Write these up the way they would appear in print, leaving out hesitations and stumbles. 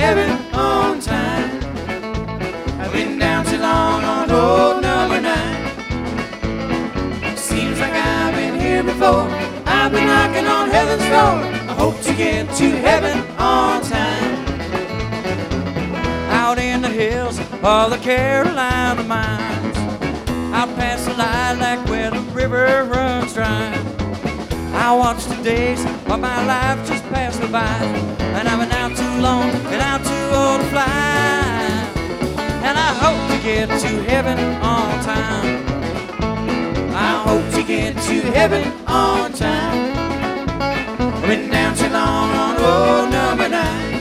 heaven on time. I've been down too long on road number 9. Seems like I've been here before. I've been knocking on heaven's door. I hope to get to heaven on time. Out in the hills of the Carolina mines, out past the lilac where the river runs dry, I watch the days of my life just pass me by, and I've been out too long and out too old to fly, and I hope to get to heaven on time. I hope to get to heaven on time. I've been down too long on road number 9.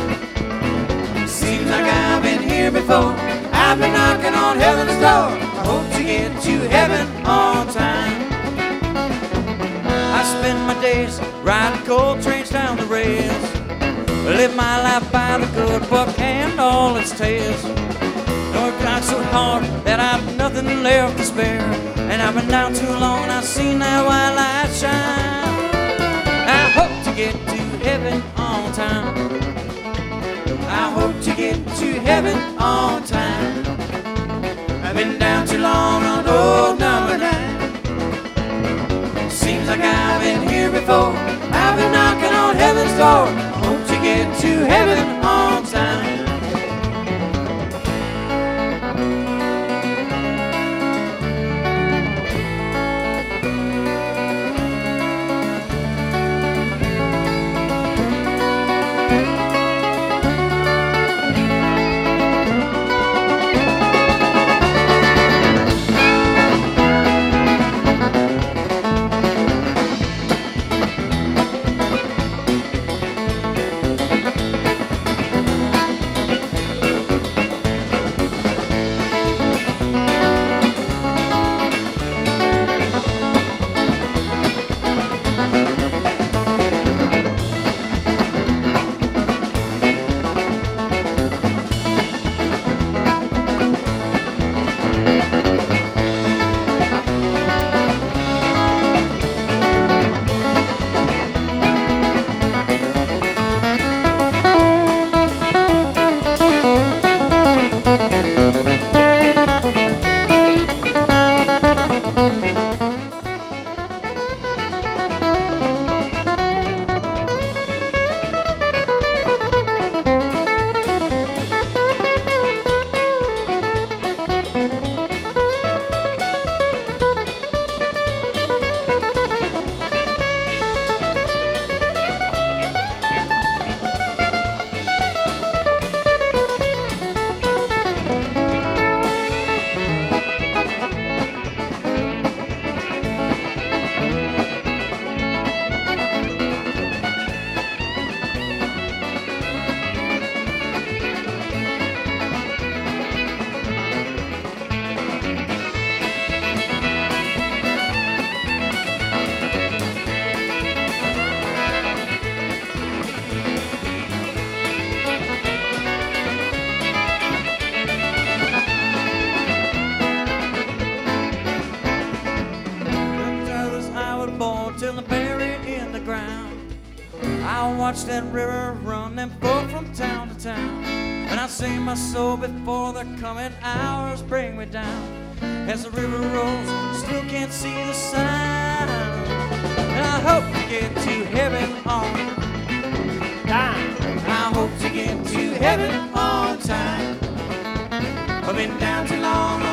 Seems like I've been here before. I've been knocking on heaven's door. I hope to get to heaven on time. I spend my days riding coal trains down the rails, live my life by the good book and all its tales. I've tried so hard that I've nothing left to spare, and I've been down too long and I've seen that white light shine. I hope to get to heaven on time. I hope to get to heaven on time. I've been down too long on road number 9. Seems like I've been here before. I've been knocking on heaven's door. I hope to get to heaven on time. Till I'm buried in the ground, I'll watch that river run and flow from town to town, and I sing my soul before the coming hours bring me down. As the river rolls, still can't see the sound, and I hope to get to heaven on time. I hope to get to heaven on time. I've been down too long